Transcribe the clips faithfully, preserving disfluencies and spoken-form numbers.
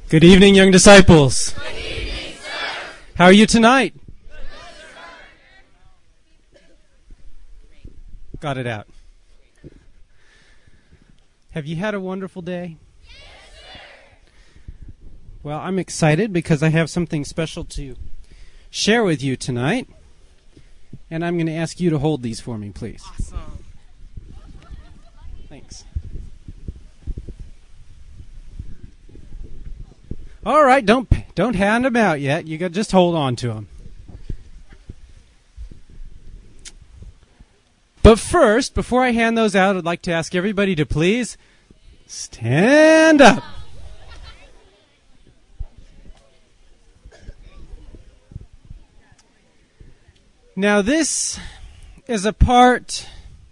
Good evening, young disciples. Good evening, sir. How are you tonight? Good, sir. Got it out. Have you had a wonderful day? Yes, sir. Well, I'm excited because I have something special to share with you tonight. And I'm going to ask you to hold these for me, please. Awesome. Thanks. All right, don't don't hand them out yet. You got just hold on to them. But first, before I hand those out, I'd like to ask everybody to please stand up. Now, this is a part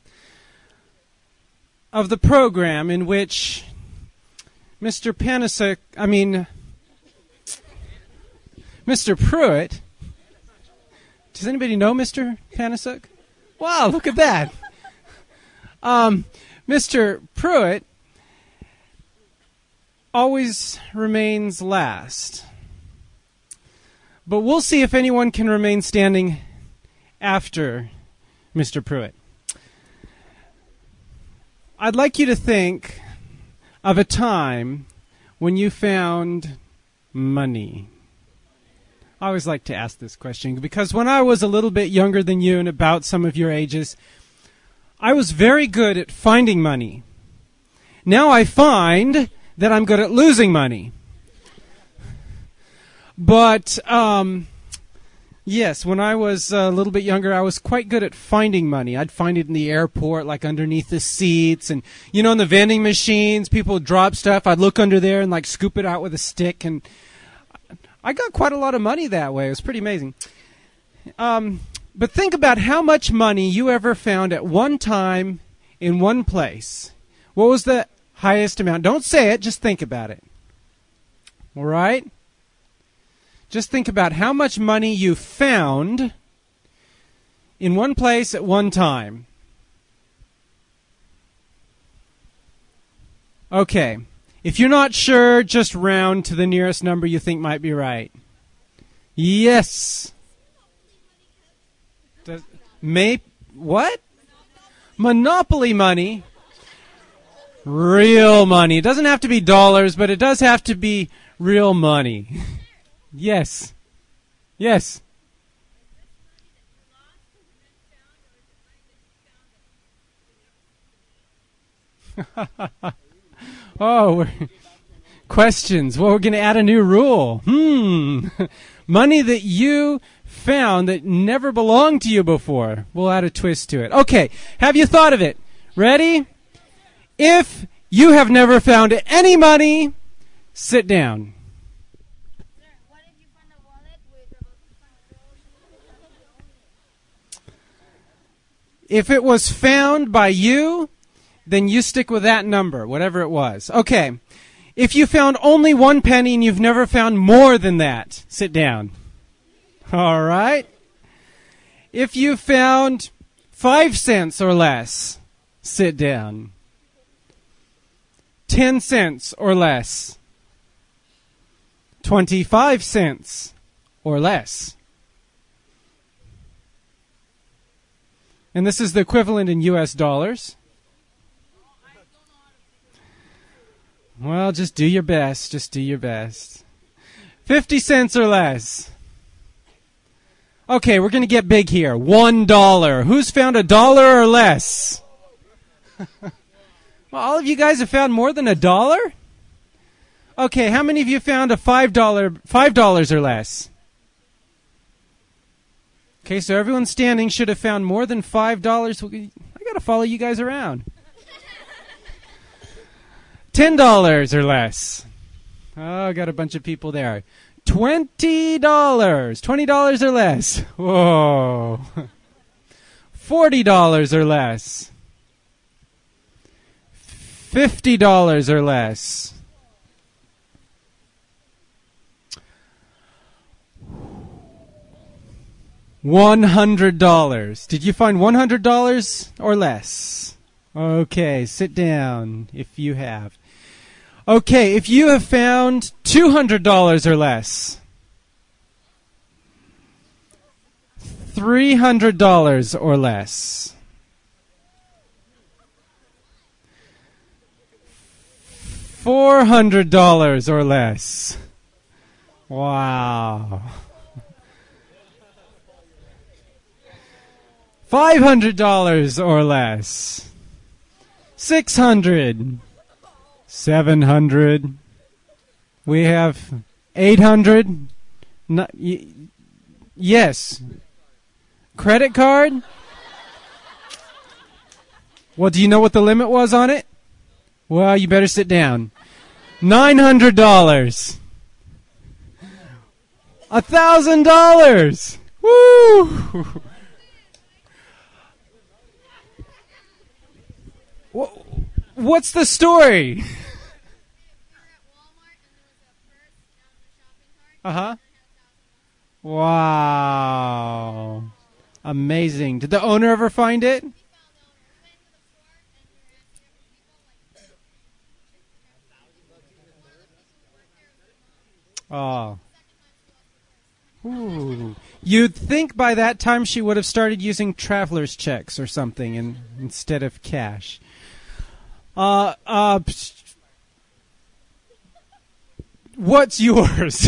of the program in which Mister Panasek, I mean, Mister Pruitt. Does anybody know Mister Panasek? Wow, look at that. Um, Mister Pruitt always remains last. But we'll see if anyone can remain standing after Mister Pruitt. I'd like you to think of a time when you found money. I always like to ask this question because when I was a little bit younger than you and about some of your ages, I was very good at finding money. Now I find that I'm good at losing money. But, um, yes, when I was a little bit younger, I was quite good at finding money. I'd find it in the airport, like underneath the seats. And, you know, in the vending machines, people would drop stuff. I'd look under there and, like, scoop it out with a stick. And I got quite a lot of money that way. It was pretty amazing. Um, but think about how much money you ever found at one time in one place. What was the highest amount? Don't say it. Just think about it. All right? Just think about how much money you found in one place at one time. Okay. If you're not sure, just round to the nearest number you think might be right. Yes. Does, may, what? Monopoly money. Real money. It doesn't have to be dollars, but it does have to be real money. Yes. Yes. Oh, we're questions. Well, we're going to add a new rule. Hmm. Money that you found that never belonged to you before. We'll add a twist to it. Okay. Have you thought of it? Ready? If you have never found any money, sit down. If it was found by you, then you stick with that number, whatever it was. Okay. If you found only one penny and you've never found more than that, sit down. All right. If you found five cents or less, sit down. Ten cents or less. Twenty-five cents or less. And this is the equivalent in U S dollars. Well, just do your best. Just do your best. Fifty cents or less. Okay, we're going to get big here. One dollar. Who's found a dollar or less? Well, all of you guys have found more than a dollar? Okay, how many of you found a five dollar, five dollars or less? Okay, so everyone standing should have found more than five dollars. I got to follow you guys around. Ten dollars or less. Oh, I got a bunch of people there. Twenty dollars. Twenty dollars or less. Whoa. Forty dollars or less. Fifty dollars or less. One hundred dollars. Did you find one hundred dollars or less? Okay, sit down if you have. Okay, if you have found two hundred dollars or less, three hundred dollars or less, four hundred dollars or less. Wow. five hundred dollars or less. six hundred dollars. seven hundred dollars. We have eight hundred dollars. No, y- yes. Credit card? Well, do you know what the limit was on it? Well, you better sit down. nine hundred dollars. A thousand dollars. Woo! What's the story? Uh-huh. Wow. Amazing. Did the owner ever find it? Oh. Ooh. You'd think by that time she would have started using traveler's checks or something in, instead of cash. Uh, uh, what's yours?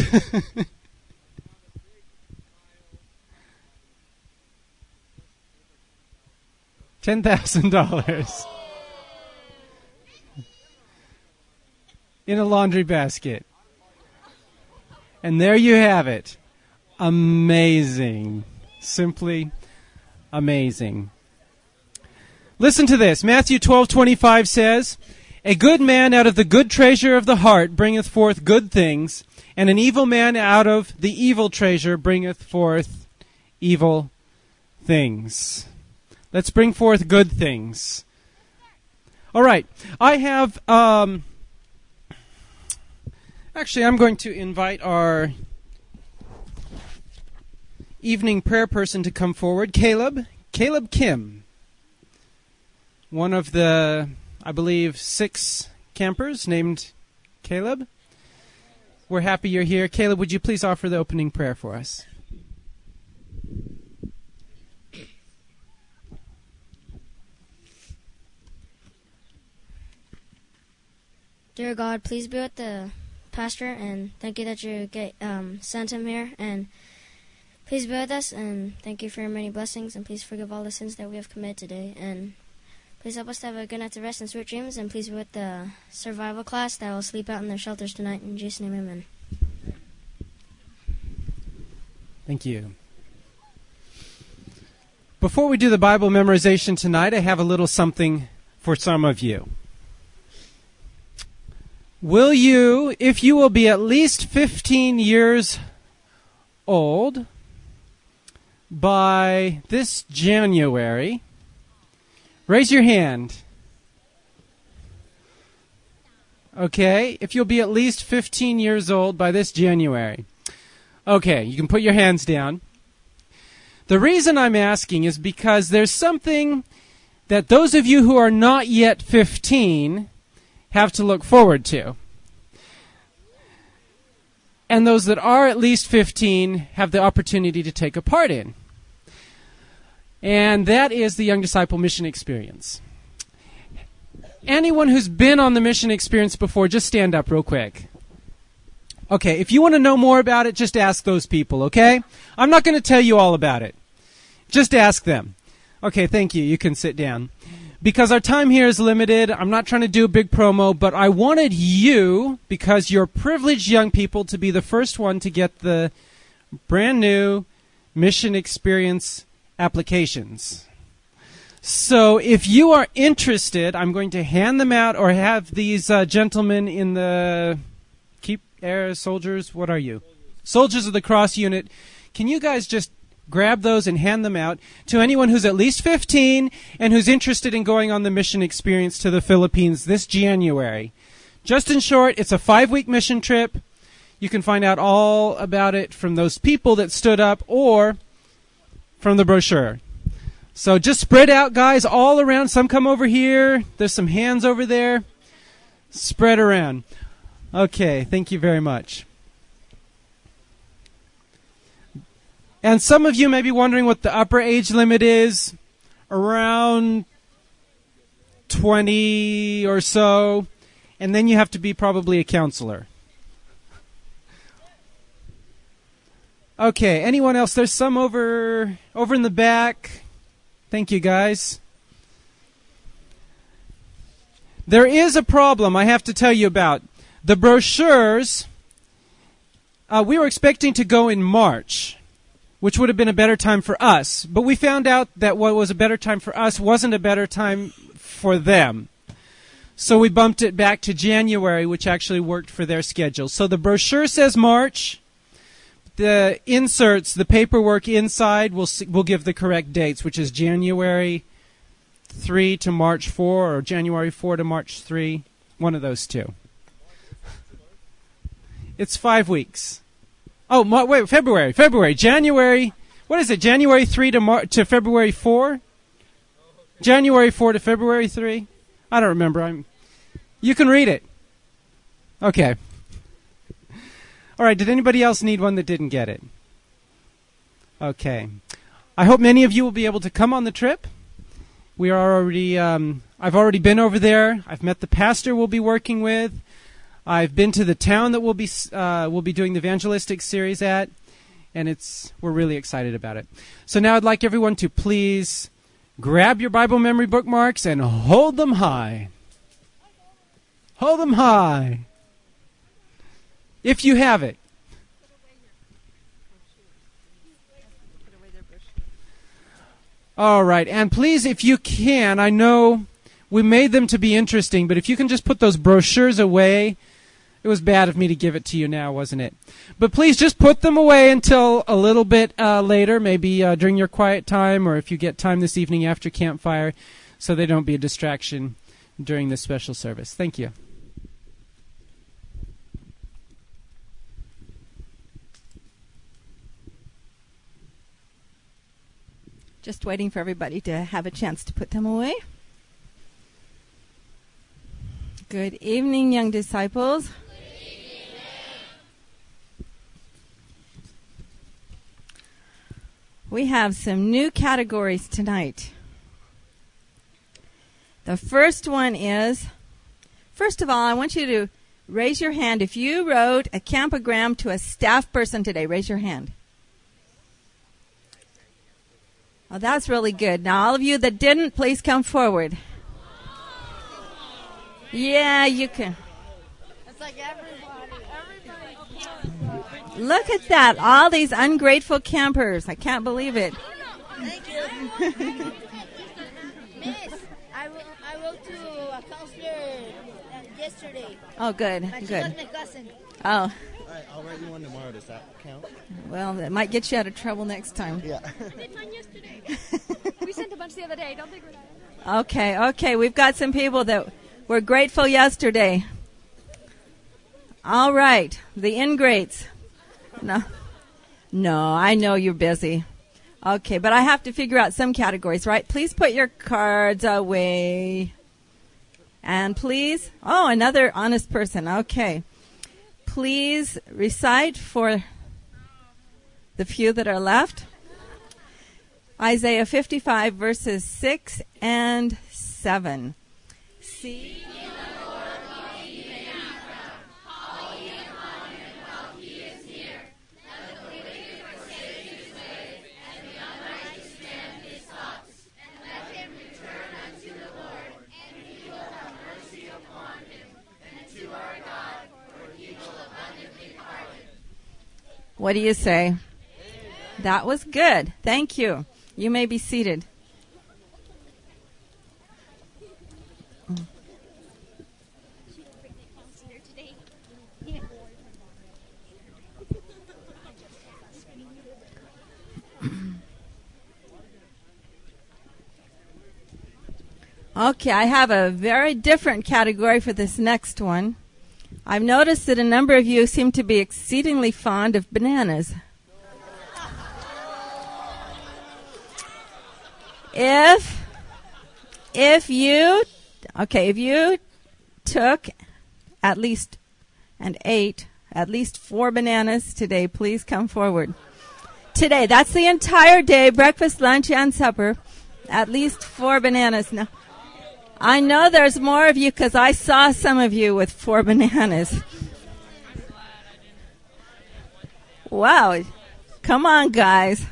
Ten thousand dollars in a laundry basket. And there you have it. Amazing. Simply amazing. Listen to this. Matthew twelve twenty-five says, "A good man out of the good treasure of the heart bringeth forth good things, and an evil man out of the evil treasure bringeth forth evil things." Let's bring forth good things. All right. I have... Um, actually, I'm going to invite our evening prayer person to come forward. Caleb. Caleb Kim. One of the, I believe, six campers named Caleb. We're happy you're here. Caleb, would you please offer the opening prayer for us? Dear God, please be with the pastor, and thank you that you get, um, sent him here, and please be with us, and thank you for your many blessings, and please forgive all the sins that we have committed today, and please help us to have a good night's rest and sweet dreams, and please be with the survival class that will sleep out in their shelters tonight. In Jesus' name, amen. Thank you. Before we do the Bible memorization tonight, I have a little something for some of you. Will you, if you will be at least fifteen years old by this January, raise your hand. Okay, if you'll be at least fifteen years old by this January. Okay, you can put your hands down. The reason I'm asking is because there's something that those of you who are not yet fifteen have to look forward to. And those that are at least fifteen have the opportunity to take a part in. And that is the Young Disciple Mission Experience. Anyone who's been on the mission experience before, just stand up real quick. Okay, if you want to know more about it, just ask those people, okay? I'm not going to tell you all about it. Just ask them. Okay, thank you. You can sit down. Because our time here is limited, I'm not trying to do a big promo, but I wanted you, because you're privileged young people, to be the first one to get the brand new mission experience applications. So if you are interested, I'm going to hand them out, or have these uh, gentlemen in the Keep Air Soldiers, what are you? Soldiers of the Cross unit. Can you guys just grab those and hand them out to anyone who's at least fifteen and who's interested in going on the mission experience to the Philippines this January. Just in short, it's a five-week mission trip. You can find out all about it from those people that stood up or from the brochure. So just spread out, guys, all around. Some come over here. There's some hands over there. Spread around. Okay, thank you very much. And some of you may be wondering what the upper age limit is. Around twenty or so. And then you have to be probably a counselor. Okay, anyone else? There's some over over in the back. Thank you, guys. There is a problem I have to tell you about. The brochures, uh, we were expecting to go in March, which would have been a better time for us. But we found out that what was a better time for us wasn't a better time for them. So we bumped it back to January, which actually worked for their schedule. So the brochure says March. The inserts, the paperwork inside will will give the correct dates, which is January third to March fourth, or January fourth to March third, one of those two. It's five weeks. Oh, Mar- wait, February, February, January. What is it? January third to Mar- to February fourth? January fourth to February third? I don't remember. I'm. You can read it. Okay. All right, did anybody else need one that didn't get it? Okay. I hope many of you will be able to come on the trip. We are already, um, I've already been over there. I've met the pastor we'll be working with. I've been to the town that we'll be, uh, we'll be doing the evangelistic series at, and it's, we're really excited about it. So now I'd like everyone to please grab your Bible memory bookmarks and hold them high. Hold them high. If you have it. All right. And please, if you can, I know we made them to be interesting, but if you can just put those brochures away. It was bad of me to give it to you now, wasn't it? But please just put them away until a little bit uh, later, maybe uh, during your quiet time, or if you get time this evening after campfire, so they don't be a distraction during this special service. Thank you. Just waiting for everybody to have a chance to put them away. Good evening, young disciples. Good evening. We have some new categories tonight. The first one is, first of all, I want you to raise your hand. If you wrote a campogram to a staff person today, raise your hand. Oh, that's really good. Now, all of you that didn't, please come forward. Yeah, you can. It's like everybody. Everybody. Look at that. All these ungrateful campers. I can't believe it. Thank you. Miss, I, will, I wrote to a counselor uh, yesterday. Oh, good. And she Good. was my cousin. Oh. All right, I'll write you one tomorrow. Does that count? Well, that might get you out of trouble next time. Yeah. It's on yesterday. We sent a bunch the other day. Don't think we're not. Okay, okay. We've got some people that were grateful yesterday. All right. The ingrates. No. No, I know you're busy. Okay, but I have to figure out some categories, right? Please put your cards away. And please, oh, another honest person. Okay. Please recite for the few that are left. Isaiah fifty-five, verses six and seven. See? What do you say? That was good. Thank you. You may be seated. Okay, I have a very different category for this next one. I've noticed that a number of you seem to be exceedingly fond of bananas. If, if you, okay, if you took at least and ate at least four bananas today, please come forward. Today, that's the entire day, breakfast, lunch, and supper. At least four bananas. Now, I know there's more of you because I saw some of you with four bananas. Wow. Come on, guys.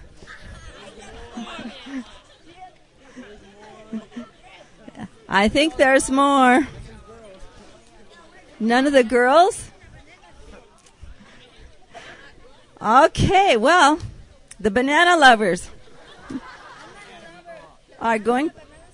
I think there's more. None of the girls? Okay, well, the banana lovers are going.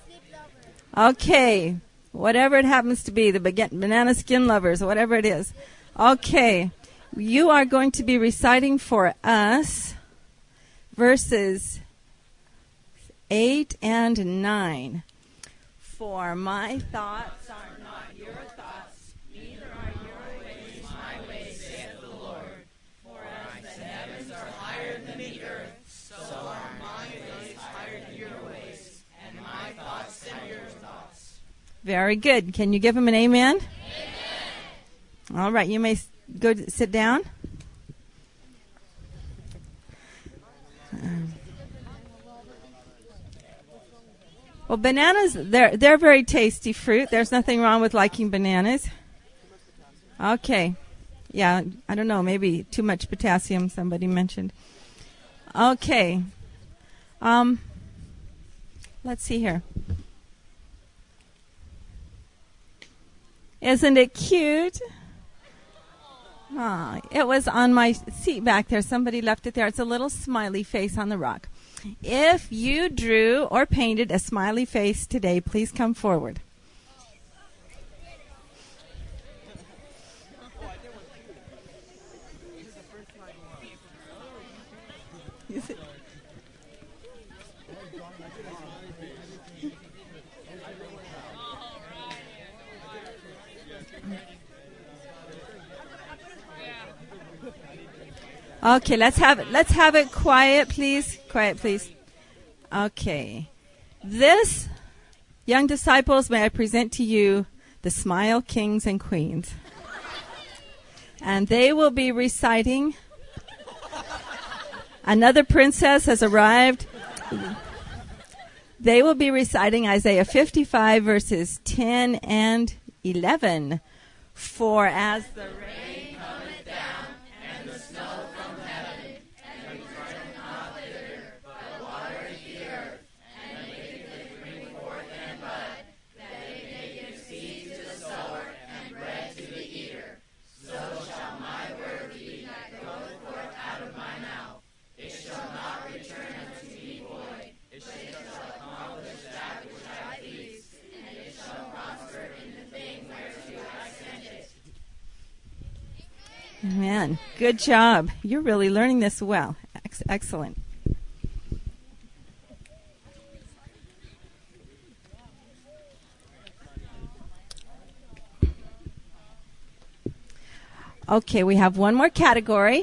Okay, whatever it happens to be, the banana skin lovers, whatever it is. Okay, you are going to be reciting for us verses eight and nine. For my thoughts are not your thoughts, neither are your ways my ways, saith the Lord. For as the heavens are higher than the earth, so are my ways higher than your ways, and my thoughts than your thoughts. Very good. Can you give him an amen? Amen. All right, you may go to sit down. Um, Well, bananas, they're, they're very tasty fruit. There's nothing wrong with liking bananas. Okay. Yeah, I don't know. Maybe too much potassium, somebody mentioned. Okay. Um, let's see here. Isn't it cute? Ah, it was on my seat back there. Somebody left it there. It's a little smiley face on the rock. If you drew or painted a smiley face today, please come forward. Okay, let's have it. Let's have it quiet, please. Quiet, please. Okay. This, young disciples, may I present to you the Smile Kings and Queens. And they will be reciting. Another princess has arrived. They will be reciting Isaiah fifty-five, verses ten and eleven. For as the rain cometh down, and the snow from heaven, and returneth not thither, but watereth the earth, and maketh it bring forth and bud, that it may give seed to the sower, and bread to the eater. So shall my word be that goeth forth out of my mouth. It shall not return unto me void, but it shall accomplish that which I please, and it shall prosper in the thing whereto I sent it. Man, good job. You're really learning this well. Ex- excellent. Okay, we have one more category.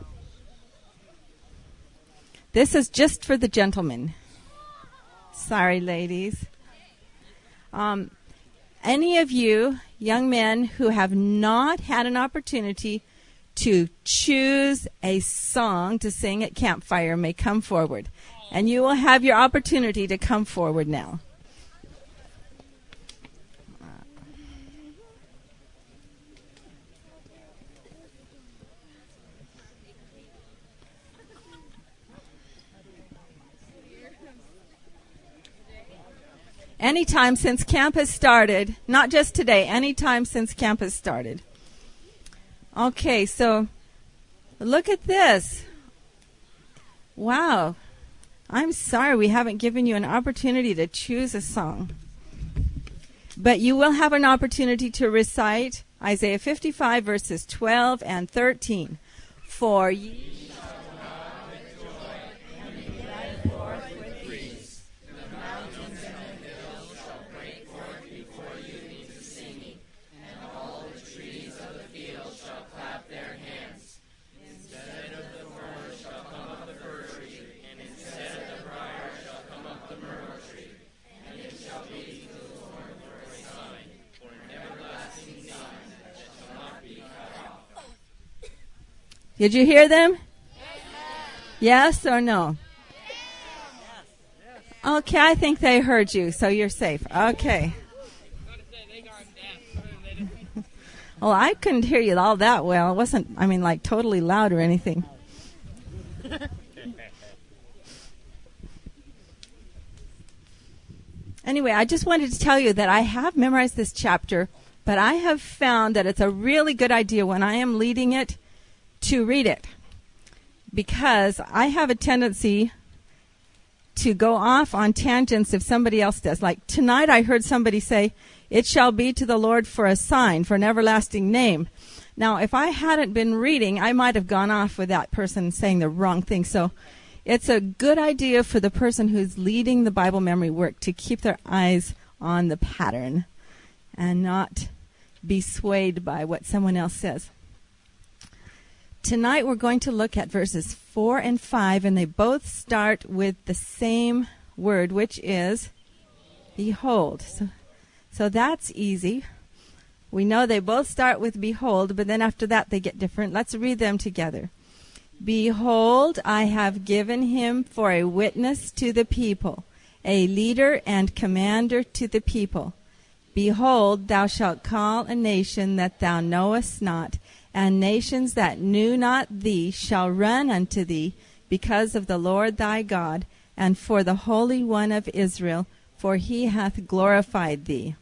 This is just for the gentlemen. Sorry, ladies. Um, any of you young men who have not had an opportunity to choose a song to sing at campfire may come forward. And you will have your opportunity to come forward now. Anytime since camp has started, not just today, anytime since camp has started. Okay, so look at this. Wow. I'm sorry we haven't given you an opportunity to choose a song. But you will have an opportunity to recite Isaiah fifty-five, verses twelve and thirteen. For ye Did you hear them? Yes or no? Okay, I think they heard you, so you're safe. Okay. Well, I couldn't hear you all that well. It wasn't, I mean, like totally loud or anything. Anyway, I just wanted to tell you that I have memorized this chapter, but I have found that it's a really good idea when I am leading it to read it, because I have a tendency to go off on tangents if somebody else does. Like tonight I heard somebody say, "It shall be to the Lord for a sign, for an everlasting name." Now, if I hadn't been reading, I might have gone off with that person saying the wrong thing. So it's a good idea for the person who's leading the Bible memory work to keep their eyes on the pattern and not be swayed by what someone else says. Tonight we're going to look at verses four and five, and they both start with the same word, which is behold. So, so that's easy. We know they both start with behold, but then after that they get different. Let's read them together. Behold, I have given him for a witness to the people, a leader and commander to the people. Behold, thou shalt call a nation that thou knowest not, and nations that knew not thee shall run unto thee because of the Lord thy God, and for the Holy One of Israel, for he hath glorified thee.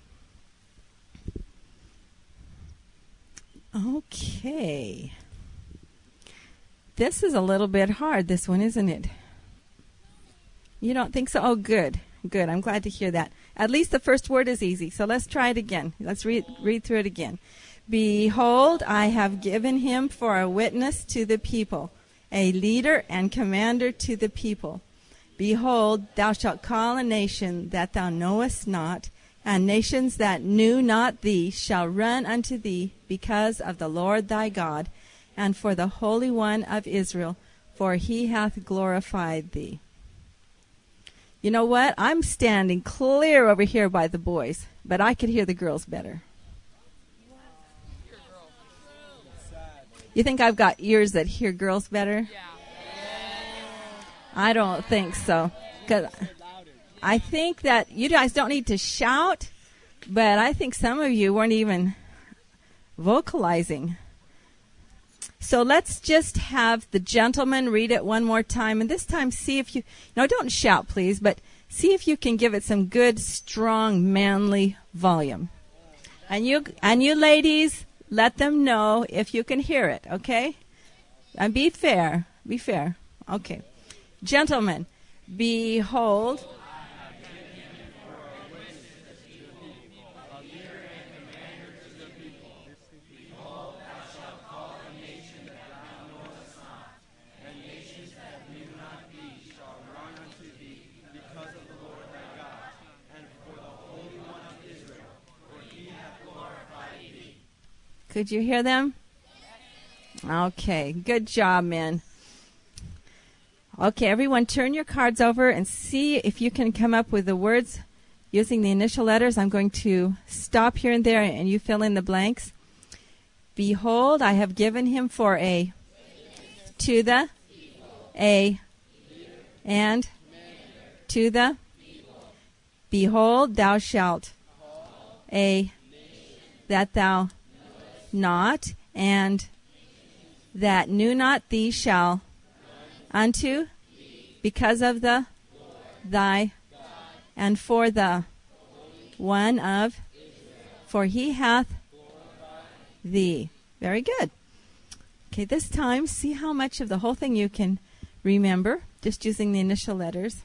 Okay. This is a little bit hard, this one, isn't it? You don't think so? Oh, good. Good. I'm glad to hear that. At least the first word is easy. So let's try it again. Let's read, read through it again. Behold, I have given him for a witness to the people, a leader and commander to the people. Behold, thou shalt call a nation that thou knowest not, and nations that knew not thee shall run unto thee because of the Lord thy God, and for the Holy One of Israel, for he hath glorified thee. You know what? I'm standing clear over here by the boys, but I could hear the girls better. You think I've got ears that hear girls better? Yeah. I don't think so. 'Cause I think that you guys don't need to shout, but I think some of you weren't even vocalizing. So let's just have the gentleman read it one more time, and this time see if you, no, don't shout please, but see if you can give it some good, strong, manly volume. And you, and you ladies, let them know if you can hear it, okay? And be fair. Be fair. Okay. Gentlemen, behold. Could you hear them? Okay, good job, men. Okay, everyone turn your cards over and see if you can come up with the words using the initial letters. I'm going to stop here and there and you fill in the blanks. Behold, I have given him for a, to the, a, and, to the. Behold, thou shalt, a, that thou not, and that knew not thee shall unto, because of the thy, and for the one of, for he hath thee. Very good. Okay, this time see how much of the whole thing you can remember, just using the initial letters.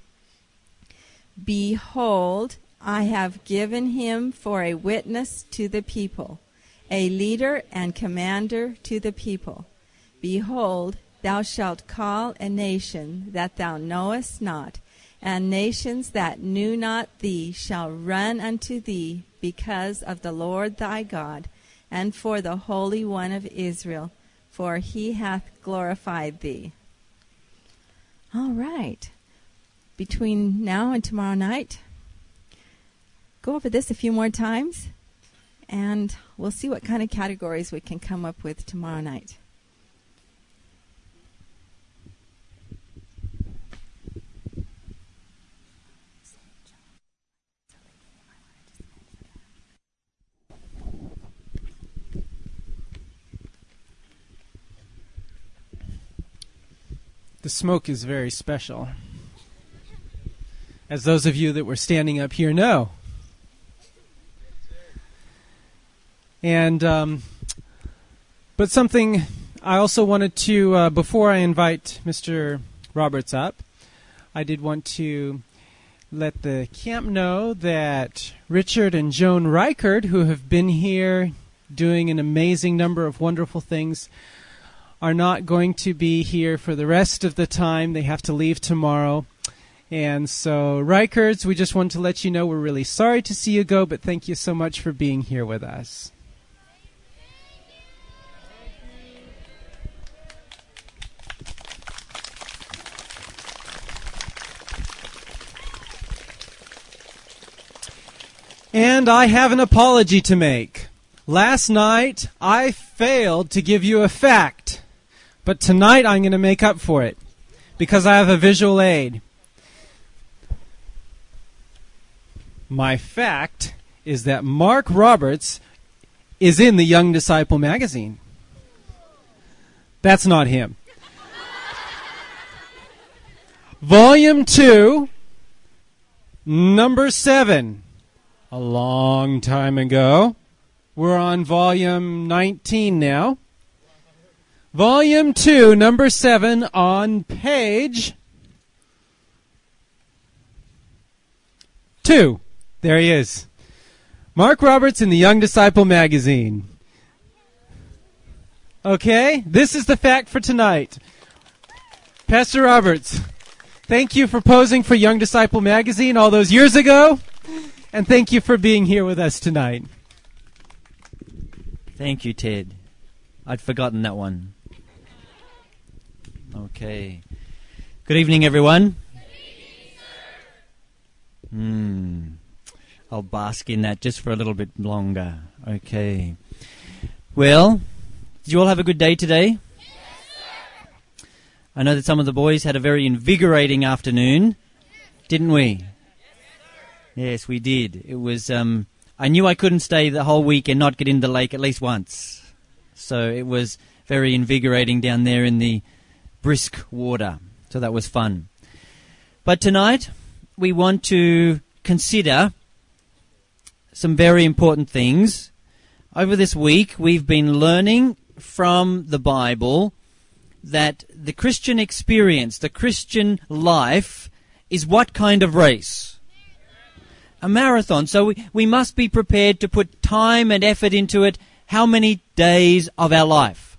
Behold, I have given him for a witness to the people, a leader and commander to the people. Behold, thou shalt call a nation that thou knowest not, and nations that knew not thee shall run unto thee because of the Lord thy God, and for the Holy One of Israel, for he hath glorified thee. All right. Between now and tomorrow night, go over this a few more times, and we'll see what kind of categories we can come up with tomorrow night. The smoke is very special, as those of you that were standing up here know. And, um, but something I also wanted to, uh, before I invite Mister Roberts up, I did want to let the camp know that Richard and Joan Reichard, who have been here doing an amazing number of wonderful things, are not going to be here for the rest of the time. They have to leave tomorrow. And so, Reichards, we just want to let you know we're really sorry to see you go, but thank you so much for being here with us. And I have an apology to make. Last night, I failed to give you a fact. But tonight, I'm going to make up for it. Because I have a visual aid. My fact is that Mark Roberts is in the Young Disciple magazine. That's not him. Volume two, number seven. A long time ago. We're on volume nineteen now. Volume two, number seven, on page two. There he is. Mark Roberts in the Young Disciple magazine. Okay, this is the fact for tonight. Pastor Roberts, thank you for posing for Young Disciple magazine all those years ago. And thank you for being here with us tonight. Thank you, Ted. I'd forgotten that one. Okay. Good evening, everyone. Good evening, sir. Hmm. I'll bask in that just for a little bit longer. Okay. Well, did you all have a good day today? Yes, sir. I know that some of the boys had a very invigorating afternoon, didn't we? Yes, we did. It was, um, I knew I couldn't stay the whole week and not get in the lake at least once. So it was very invigorating down there in the brisk water. So that was fun. But tonight, we want to consider some very important things. Over this week, we've been learning from the Bible that the Christian experience, the Christian life, is what kind of race? A marathon. So we, we must be prepared to put time and effort into it. How many days of our life?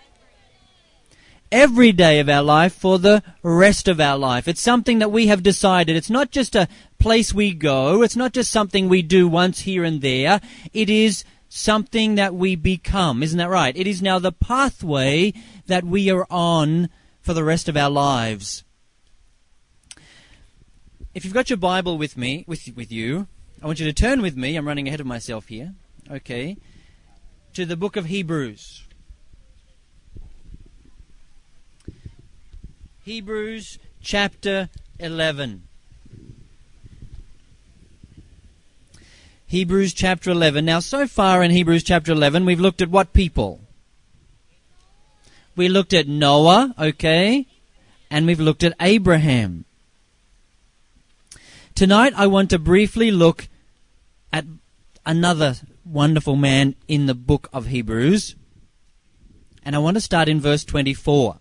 Every day of our life for the rest of our life. It's something that we have decided. It's not just a place we go. It's not just something we do once here and there. It is something that we become. Isn't that right? It is now the pathway that we are on for the rest of our lives. If you've got your Bible with me, with with you, I want you to turn with me. I'm running ahead of myself here. Okay. To the book of Hebrews. Hebrews chapter eleven. Hebrews chapter eleven. Now, so far in Hebrews chapter eleven, we've looked at what people? We looked at Noah, okay, and we've looked at Abraham. Tonight, I want to briefly look at another wonderful man in the book of Hebrews, and I want to start in verse twenty-four.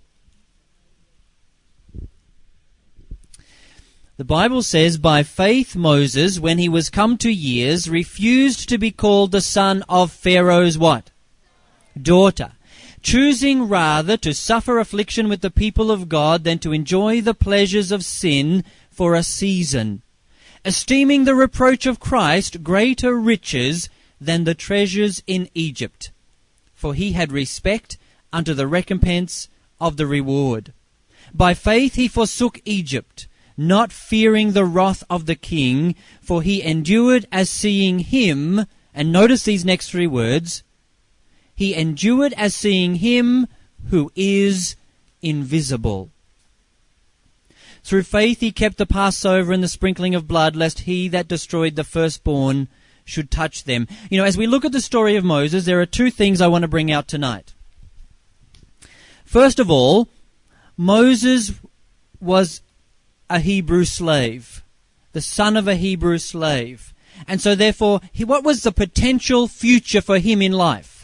The Bible says, "By faith Moses, when he was come to years, refused to be called the son of Pharaoh's" what? Daughter. "Choosing rather to suffer affliction with the people of God than to enjoy the pleasures of sin for a season. Esteeming the reproach of Christ greater riches than the treasures in Egypt. For he had respect unto the recompense of the reward. By faith he forsook Egypt, not fearing the wrath of the king, for he endured as seeing him," and notice these next three words, "he endured as seeing him who is invisible. Through faith he kept the Passover and the sprinkling of blood, lest he that destroyed the firstborn should touch them." You know, as we look at the story of Moses, there are two things I want to bring out tonight. First of all, Moses was a Hebrew slave, the son of a Hebrew slave. And so therefore, he, what was the potential future for him in life?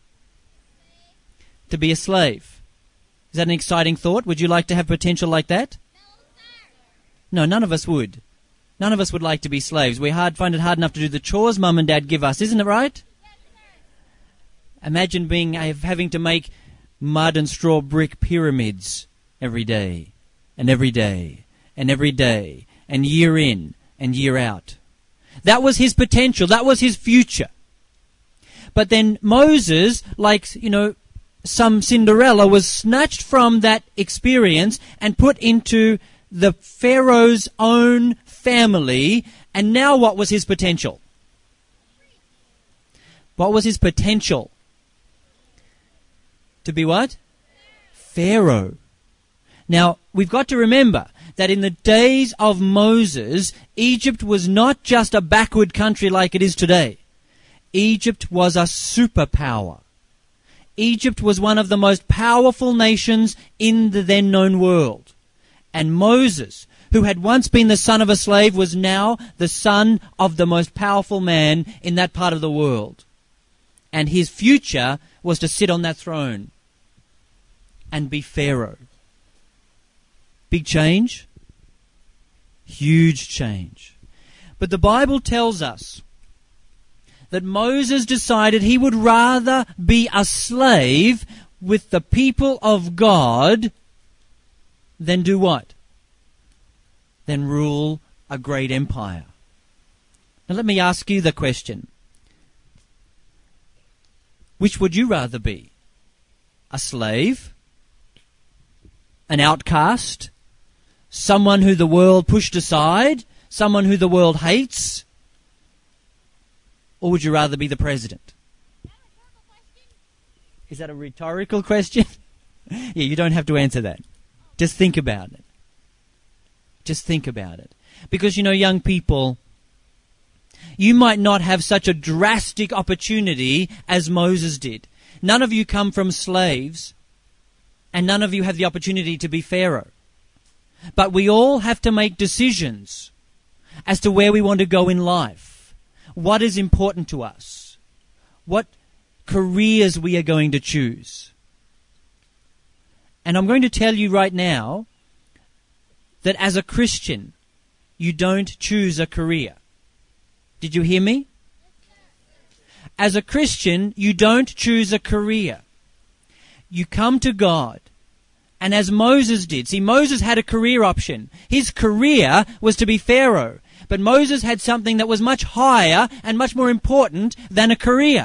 To be a slave. Is that an exciting thought? Would you like to have potential like that? No, none of us would. None of us would like to be slaves. We hard, find it hard enough to do the chores Mum and Dad give us, isn't it right? Imagine being having to make mud and straw brick pyramids every day, and every day, and every day, and year in and year out. That was his potential. That was his future. But then Moses, like, you know, some Cinderella, was snatched from that experience and put into the Pharaoh's own family. And now what was his potential? What was his potential? To be what? Pharaoh. Now, we've got to remember that in the days of Moses, Egypt was not just a backward country like it is today. Egypt was a superpower. Egypt was one of the most powerful nations in the then known world. And Moses, who had once been the son of a slave, was now the son of the most powerful man in that part of the world. And his future was to sit on that throne and be Pharaoh. Big change? Huge change. But the Bible tells us that Moses decided he would rather be a slave with the people of God than do what? Than rule a great empire. Now let me ask you the question. Which would you rather be? A slave? An outcast? Someone who the world pushed aside? Someone who the world hates? Or would you rather be the president? Is that a rhetorical question? Yeah, you don't have to answer that. Just think about it. Just think about it. Because, you know, young people, you might not have such a drastic opportunity as Moses did. None of you come from slaves, and none of you have the opportunity to be Pharaoh. But we all have to make decisions as to where we want to go in life. What is important to us? What careers we are going to choose? And I'm going to tell you right now that as a Christian, you don't choose a career. Did you hear me? As a Christian, you don't choose a career. You come to God. And as Moses did, see, Moses had a career option. His career was to be Pharaoh. But Moses had something that was much higher and much more important than a career.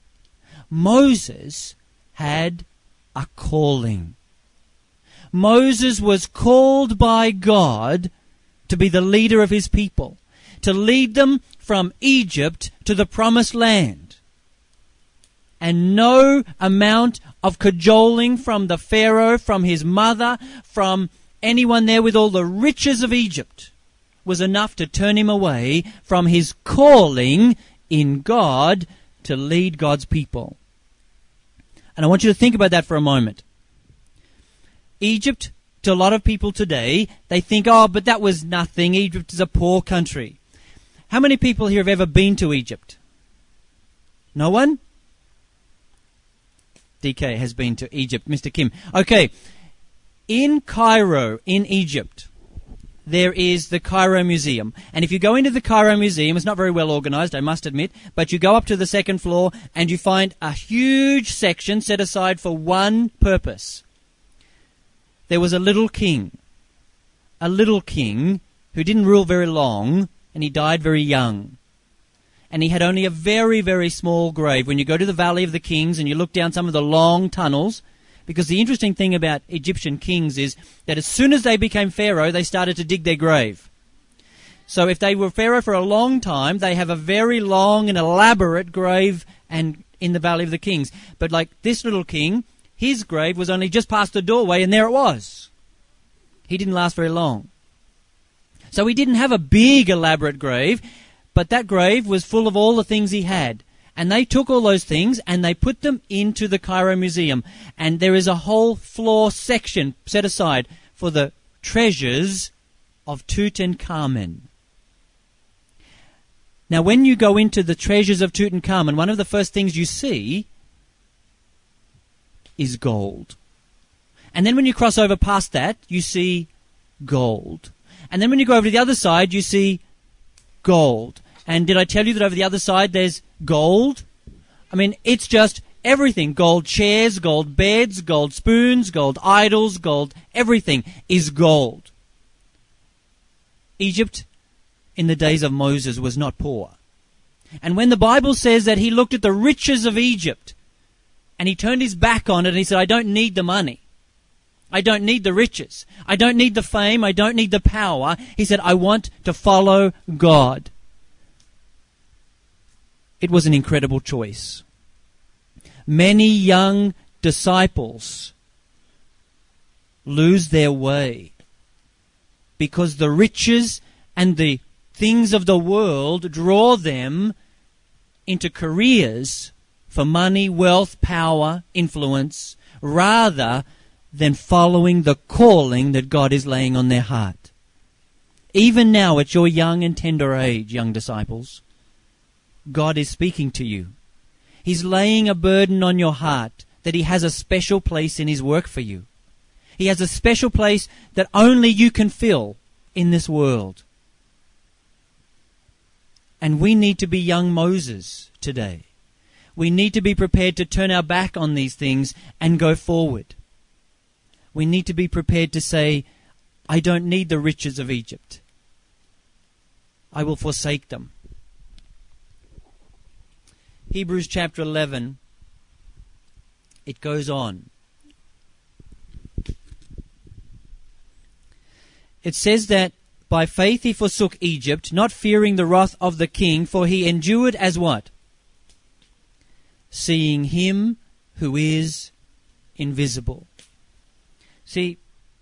Moses had a calling. Moses was called by God to be the leader of his people, to lead them from Egypt to the promised land. And no amount of cajoling from the Pharaoh, from his mother, from anyone there with all the riches of Egypt was enough to turn him away from his calling in God to lead God's people. And I want you to think about that for a moment. Egypt, to a lot of people today, they think, oh, but that was nothing. Egypt is a poor country. How many people here have ever been to Egypt? No one? D K has been to Egypt. Mister Kim. Okay. In Cairo, in Egypt, there is the Cairo Museum. And if you go into the Cairo Museum, it's not very well organized, I must admit, but you go up to the second floor and you find a huge section set aside for one purpose. There was a little king, a little king who didn't rule very long, and he died very young. And he had only a very, very small grave. When you go to the Valley of the Kings and you look down some of the long tunnels, because the interesting thing about Egyptian kings is that as soon as they became Pharaoh, they started to dig their grave. So if they were Pharaoh for a long time, they have a very long and elaborate grave and in the Valley of the Kings. But like this little king, his grave was only just past the doorway, and there it was. He didn't last very long. So he didn't have a big, elaborate grave, but that grave was full of all the things he had. And they took all those things and they put them into the Cairo Museum. And there is a whole floor section set aside for the treasures of Tutankhamen. Now, when you go into the treasures of Tutankhamen, one of the first things you see is gold. And then when you cross over past that, you see gold. And then when you go over to the other side, you see gold. And did I tell you that over the other side there's gold? I mean, it's just everything. Gold chairs, gold beds, gold spoons, gold idols, gold, everything is gold. Egypt in the days of Moses was not poor. And when the Bible says that he looked at the riches of Egypt and he turned his back on it and he said, I don't need the money. I don't need the riches. I don't need the fame. I don't need the power. He said, I want to follow God. It was an incredible choice. Many young disciples lose their way because the riches and the things of the world draw them into careers for money, wealth, power, influence, rather than following the calling that God is laying on their heart. Even now, at your young and tender age, young disciples, God is speaking to you. He's laying a burden on your heart that He has a special place in His work for you. He has a special place that only you can fill in this world. And we need to be young Moses today. We need to be prepared to turn our back on these things and go forward. We need to be prepared to say, I don't need the riches of Egypt. I will forsake them. Hebrews chapter eleven, it goes on. It says that by faith he forsook Egypt, not fearing the wrath of the king, for he endured as what? Seeing him who is invisible. See,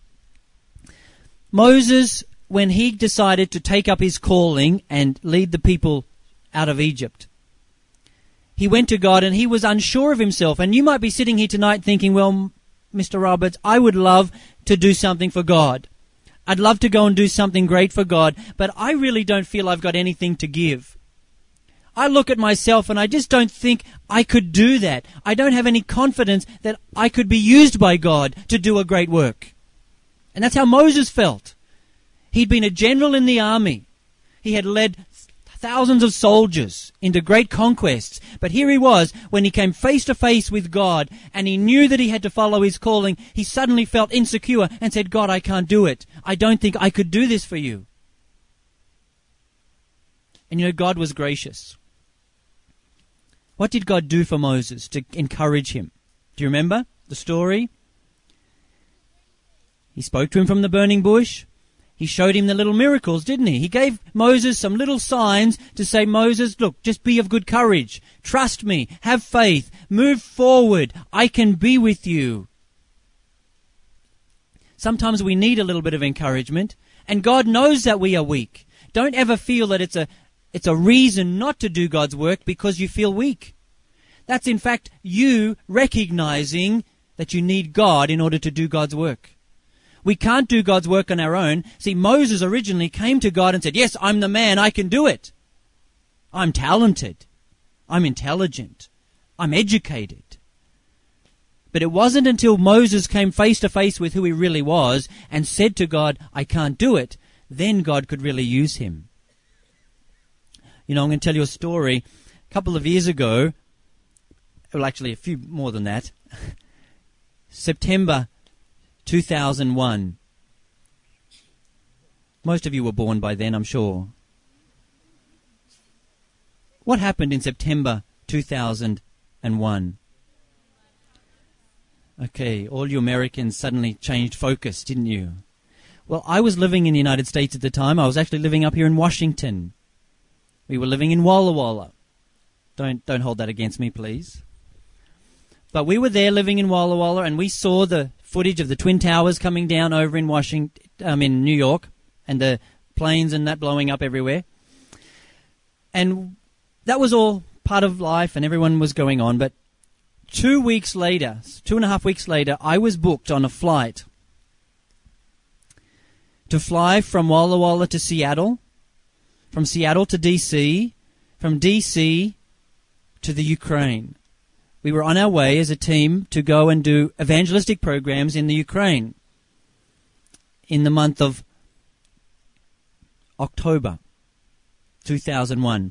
Moses, when he decided to take up his calling and lead the people out of Egypt, he went to God and he was unsure of himself. And you might be sitting here tonight thinking, well, Mister Roberts, I would love to do something for God. I'd love to go and do something great for God, but I really don't feel I've got anything to give. I look at myself and I just don't think I could do that. I don't have any confidence that I could be used by God to do a great work. And that's how Moses felt. He'd been a general in the army. He had led thousands of soldiers into great conquests. But here he was, when he came face to face with God and he knew that he had to follow his calling, he suddenly felt insecure and said, God, I can't do it. I don't think I could do this for you. And you know, God was gracious. What did God do for Moses to encourage him? Do you remember the story? He spoke to him from the burning bush. He showed him the little miracles, didn't he? He gave Moses some little signs to say, Moses, look, just be of good courage. Trust me. Have faith. Move forward. I can be with you. Sometimes we need a little bit of encouragement, and God knows that we are weak. Don't ever feel that it's a it's a reason not to do God's work because you feel weak. That's in fact you recognizing that you need God in order to do God's work. We can't do God's work on our own. See, Moses originally came to God and said, yes, I'm the man, I can do it. I'm talented. I'm intelligent. I'm educated. But it wasn't until Moses came face to face with who he really was and said to God, I can't do it, then God could really use him. You know, I'm going to tell you a story. A couple of years ago, well, actually a few more than that, September two thousand one. Most of you were born by then, I'm sure. What happened in September two thousand one? Okay, all you Americans suddenly changed focus, didn't you? Well, I was living in the United States at the time. I was actually living up here in Washington. We were living in Walla Walla. Don't, don't hold that against me, please. But we were there living in Walla Walla, and we saw the footage of the Twin Towers coming down over in Washington, um, in New York, and the planes and that blowing up everywhere. And that was all part of life, and everyone was going on. But two weeks later, two and a half weeks later, I was booked on a flight to fly from Walla Walla to Seattle, from Seattle to D C, from D C to the Ukraine. We were on our way as a team to go and do evangelistic programs in the Ukraine in the month of October two thousand one.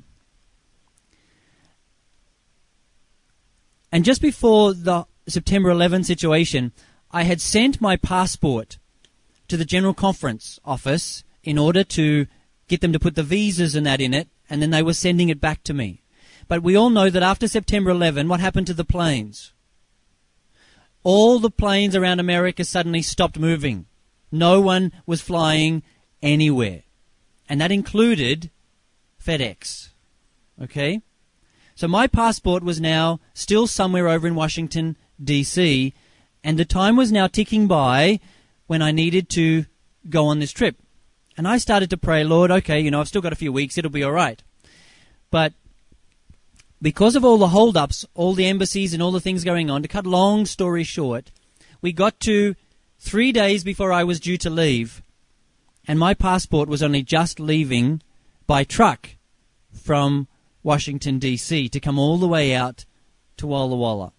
And just before the September eleventh situation, I had sent my passport to the General Conference office in order to get them to put the visas and that in it, and then they were sending it back to me. But we all know that after September eleventh, what happened to the planes? All the planes around America suddenly stopped moving. No one was flying anywhere. And that included FedEx. Okay? So my passport was now still somewhere over in Washington, D C, and the time was now ticking by when I needed to go on this trip. And I started to pray, Lord, okay, you know, I've still got a few weeks, it'll be all right. But because of all the hold-ups, all the embassies and all the things going on, to cut a long story short, we got to three days before I was due to leave, and my passport was only just leaving by truck from Washington, D C to come all the way out to Walla Walla.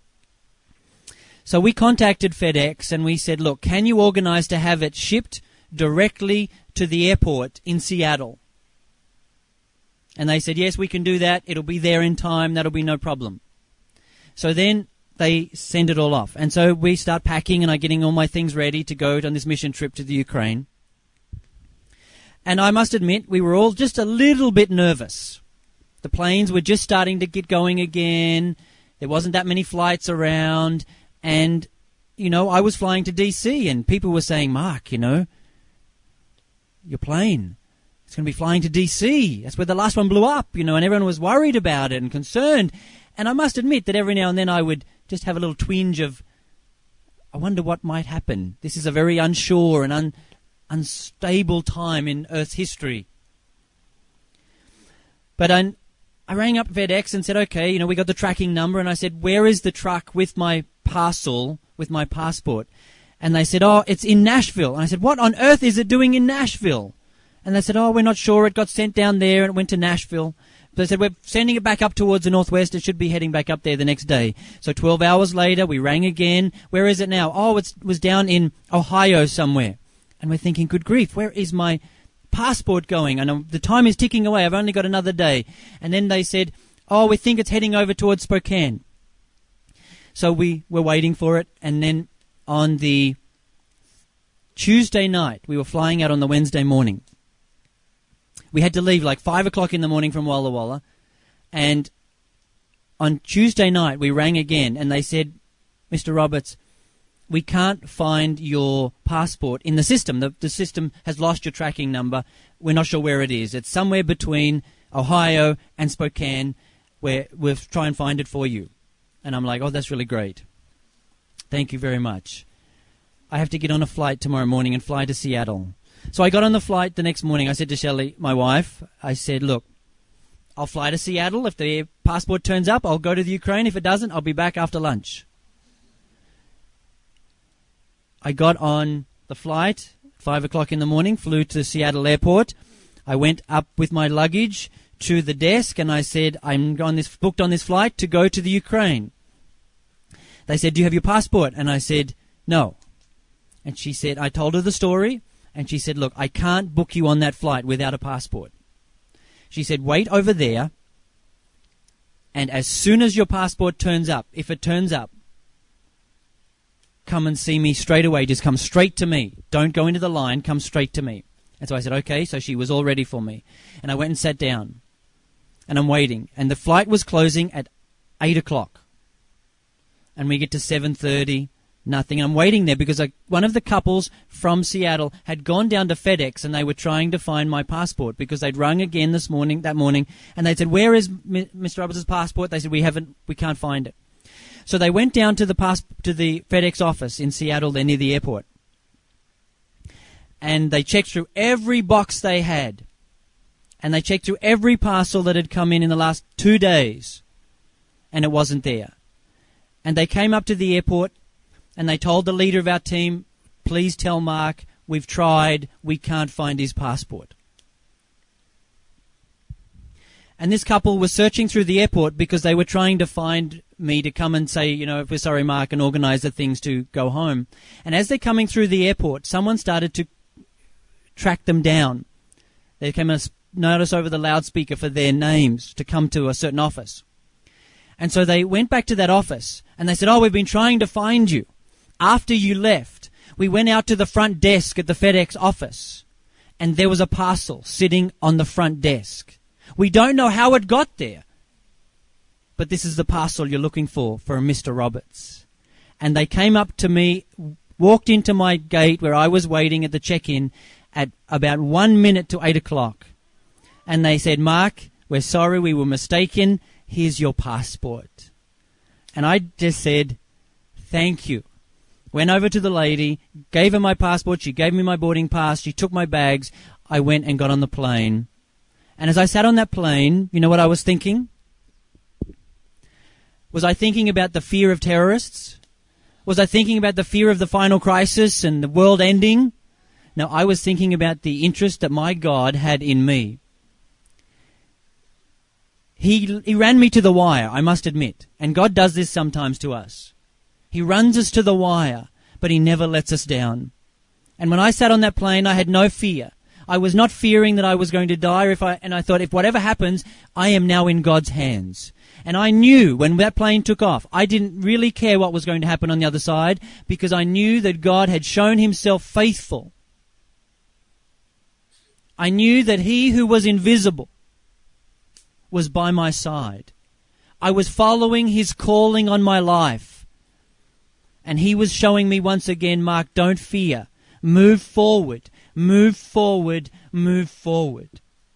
So we contacted FedEx and we said, look, can you organize to have it shipped directly to the airport in Seattle? And they said, yes, we can do that. It'll be there in time. That'll be no problem. So then they send it all off. And so we start packing and I'm getting all my things ready to go on this mission trip to the Ukraine. And I must admit, we were all just a little bit nervous. The planes were just starting to get going again. There wasn't that many flights around. And, you know, I was flying to D C and people were saying, Mark, you know, your plane, it's going to be flying to D C. That's where the last one blew up, you know, and everyone was worried about it and concerned. And I must admit that every now and then I would just have a little twinge of, I wonder what might happen. This is a very unsure and un, unstable time in Earth's history. But I, I rang up FedEx and said, okay, you know, we got the tracking number. And I said, where is the truck with my parcel, with my passport? And they said, oh, it's in Nashville. And I said, what on earth is it doing in Nashville? And they said, oh, we're not sure. It got sent down there and it went to Nashville. They said, we're sending it back up towards the northwest. It should be heading back up there the next day. So twelve hours later, we rang again. Where is it now? Oh, it's, it was down in Ohio somewhere. And we're thinking, good grief, where is my passport going? And um, the time is ticking away. I've only got another day. And then they said, oh, we think it's heading over towards Spokane. So we were waiting for it. And then on the Tuesday night, we were flying out on the Wednesday morning. We had to leave like five o'clock in the morning from Walla Walla. And on Tuesday night, we rang again and they said, Mister Roberts, we can't find your passport in the system. The, the system has lost your tracking number. We're not sure where it is. It's somewhere between Ohio and Spokane where we'll try and find it for you. And I'm like, oh, that's really great. Thank you very much. I have to get on a flight tomorrow morning and fly to Seattle. So I got on the flight the next morning. I said to Shelley, my wife, I said, look, I'll fly to Seattle. If the passport turns up, I'll go to the Ukraine. If it doesn't, I'll be back after lunch. I got on the flight, five o'clock in the morning, flew to Seattle Airport. I went up with my luggage to the desk and I said, I'm on this, booked on this flight to go to the Ukraine. They said, do you have your passport? And I said, no. And she said, I told her the story. And she said, look, I can't book you on that flight without a passport. She said, wait over there, and as soon as your passport turns up, if it turns up, come and see me straight away. Just come straight to me. Don't go into the line. Come straight to me. And so I said, okay. So she was all ready for me. And I went and sat down. And I'm waiting. And the flight was closing at eight o'clock. And we get to seven thirty. Nothing. I'm waiting there because I, one of the couples from Seattle had gone down to FedEx and they were trying to find my passport because they'd rung again this morning, that morning, and they said, where is Mister Roberts' passport? They said, we haven't, we can't find it. So they went down to the pass, to the FedEx office in Seattle, there near the airport, and they checked through every box they had, and they checked through every parcel that had come in in the last two days, and it wasn't there. And they came up to the airport, and they told the leader of our team, please tell Mark we've tried, we can't find his passport. And this couple was searching through the airport because they were trying to find me to come and say, you know, we're sorry, Mark, and organise the things to go home. And as they're coming through the airport, someone started to track them down. They came and notice over the loudspeaker for their names to come to a certain office. And so they went back to that office and they said, oh, we've been trying to find you. After you left, we went out to the front desk at the FedEx office and there was a parcel sitting on the front desk. We don't know how it got there, but this is the parcel you're looking for, for a Mister Roberts. And they came up to me, walked into my gate where I was waiting at the check-in at about one minute to eight o'clock. And they said, Mark, we're sorry, we were mistaken. Here's your passport. And I just said, thank you. Went over to the lady, gave her my passport. She gave me my boarding pass. She took my bags. I went and got on the plane. And as I sat on that plane, you know what I was thinking? Was I thinking about the fear of terrorists? Was I thinking about the fear of the final crisis and the world ending? No, I was thinking about the interest that my God had in me. He, he ran me to the wire, I must admit. And God does this sometimes to us. He runs us to the wire, but he never lets us down. And when I sat on that plane, I had no fear. I was not fearing that I was going to die, if I, and I thought, if whatever happens, I am now in God's hands. And I knew when that plane took off, I didn't really care what was going to happen on the other side, because I knew that God had shown himself faithful. I knew that he who was invisible was by my side. I was following his calling on my life. And he was showing me once again, Mark, don't fear. Move forward. Move forward, move forward.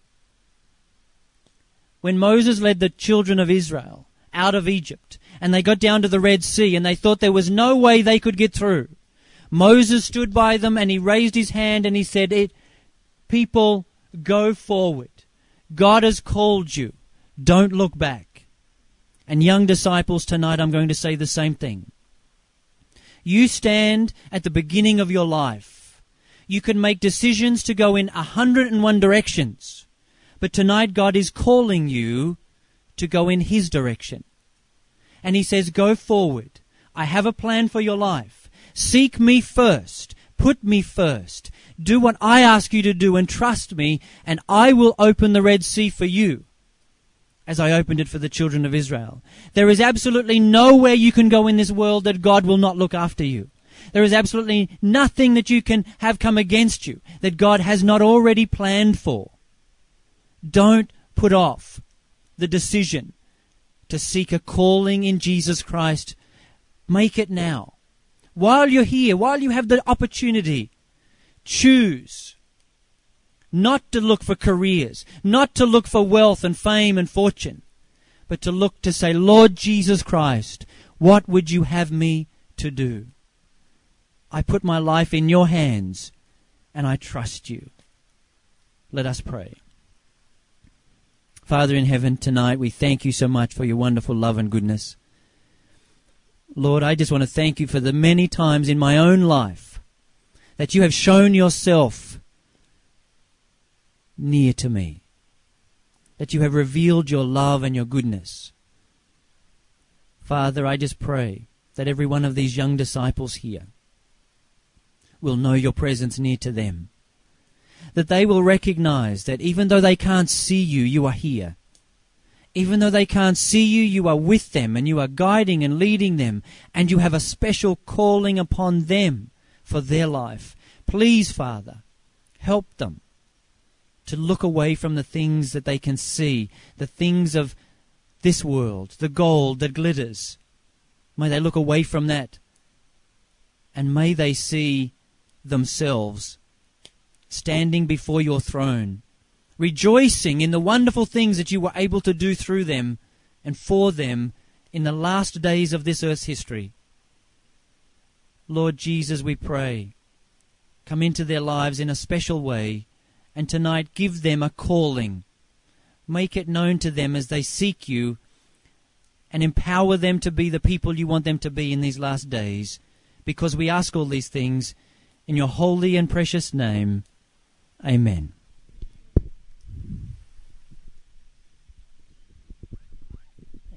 When Moses led the children of Israel out of Egypt and they got down to the Red Sea and they thought there was no way they could get through, Moses stood by them and he raised his hand and he said, it, people, go forward. God has called you. Don't look back. And young disciples, tonight I'm going to say the same thing. You stand at the beginning of your life. You can make decisions to go in a hundred and one directions. But tonight God is calling you to go in his direction. And he says, go forward. I have a plan for your life. Seek me first. Put me first. Do what I ask you to do and trust me, and I will open the Red Sea for you, as I opened it for the children of Israel. There is absolutely nowhere you can go in this world that God will not look after you. There is absolutely nothing that you can have come against you that God has not already planned for. Don't put off the decision to seek a calling in Jesus Christ. Make it now. While you're here, while you have the opportunity, choose not to look for careers, not to look for wealth and fame and fortune, but to look to say, Lord Jesus Christ, what would you have me to do? I put my life in your hands and I trust you. Let us pray. Father in heaven, tonight we thank you so much for your wonderful love and goodness. Lord, I just want to thank you for the many times in my own life that you have shown yourself near to me, that you have revealed your love and your goodness. Father, I just pray that every one of these young disciples here will know your presence near to them. That they will recognize that even though they can't see you, you are here. Even though they can't see you, you are with them and you are guiding and leading them, and you have a special calling upon them for their life. Please, Father, help them to look away from the things that they can see, the things of this world, the gold that glitters. May they look away from that, and may they see themselves standing before your throne, rejoicing in the wonderful things that you were able to do through them and for them in the last days of this earth's history. Lord Jesus, we pray, come into their lives in a special way, and tonight give them a calling. Make it known to them as they seek you, and empower them to be the people you want them to be in these last days, because we ask all these things In your holy and precious name, amen.